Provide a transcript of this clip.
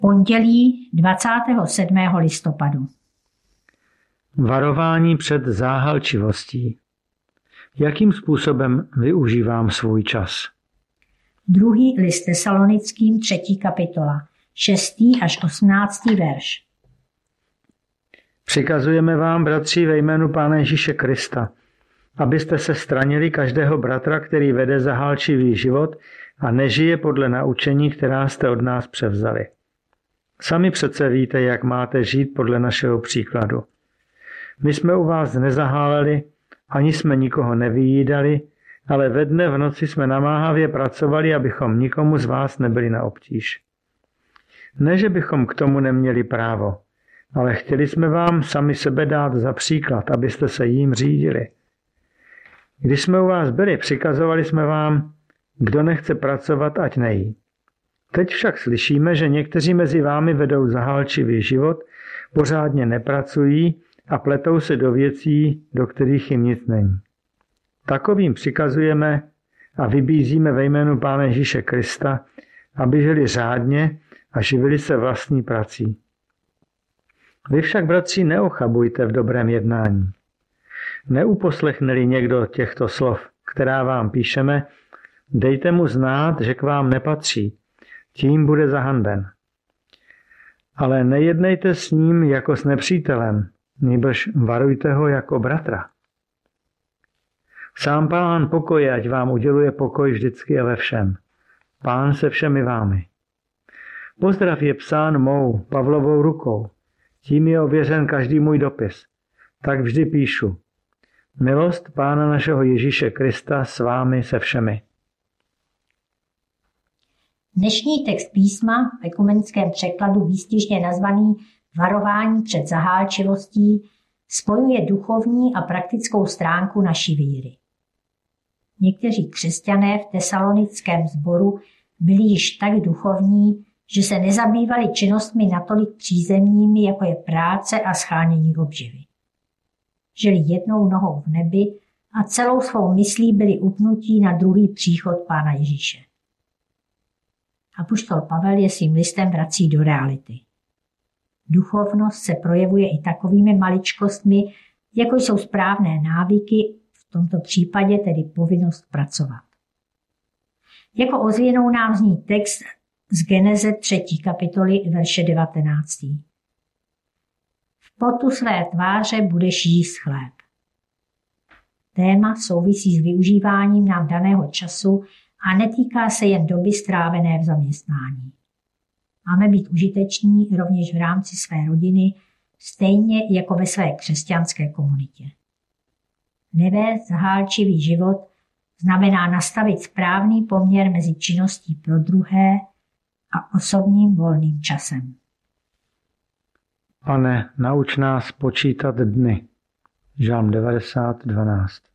Pondělí 27. listopadu. Varování před záhalčivostí. Jakým způsobem využívám svůj čas? 2. list Tesalonickým 3. kapitola 6. až 18. verš. Přikazujeme vám, bratři, ve jménu Pána Ježíše Krista, abyste se stranili každého bratra, který vede zahálčivý život a nežije podle naučení, která jste od nás převzali. Sami přece víte, jak máte žít podle našeho příkladu. My jsme u vás nezaháleli, ani jsme nikoho nevyjídali, ale ve dne v noci jsme namáhavě pracovali, abychom nikomu z vás nebyli na obtíž. Ne, že bychom k tomu neměli právo, ale chtěli jsme vám sami sebe dát za příklad, abyste se jím řídili. Když jsme u vás byli, přikazovali jsme vám, kdo nechce pracovat, ať nejí. Teď však slyšíme, že někteří mezi vámi vedou zahálčivý život, pořádně nepracují a pletou se do věcí, do kterých jim nic není. Takovým přikazujeme a vybízíme ve jménu Pána Ježíše Krista, aby žili řádně a živili se vlastní prací. Vy však, bratři, neochabujte v dobrém jednání. Neuposlechne-li někdo těchto slov, která vám píšeme, dejte mu znát, že k vám nepatří, tím bude zahanben. Ale nejednejte s ním jako s nepřítelem, nýbrž varujte ho jako bratra. Sám Pán pokoje, ať vám uděluje pokoj vždycky a ve všem. Pán se všemi vámi. Pozdrav je psán mou Pavlovou rukou, tím je ověřen každý můj dopis. Tak vždy píšu. Milost Pána našeho Ježíše Krista s vámi se všemi. Dnešní text písma v ekumenickém překladu výstižně nazvaný Varování před zahálčivostí spojuje duchovní a praktickou stránku naší víry. Někteří křesťané v tesalonickém sboru byli již tak duchovní, že se nezabývali činnostmi natolik přízemními, jako je práce a shánění obživy. Žili jednou nohou v nebi a celou svou myslí byli upnutí na druhý příchod Pána Ježíše. Apoštol Pavel je svým listem vrací do reality. Duchovnost se projevuje i takovými maličkostmi, jako jsou správné návyky, v tomto případě tedy povinnost pracovat. Jako ozvěnou nám zní text z Geneze 3. kapitoly verše 19. V potu své tváře budeš jíst chléb. Téma souvisí s využíváním nám daného času a netýká se jen doby strávené v zaměstnání. Máme být užiteční rovněž v rámci své rodiny, stejně jako ve své křesťanské komunitě. Nevést zahálčivý život znamená nastavit správný poměr mezi činností pro druhé a osobním volným časem. Pane, nauč nás počítat dny. Žalm 90:12.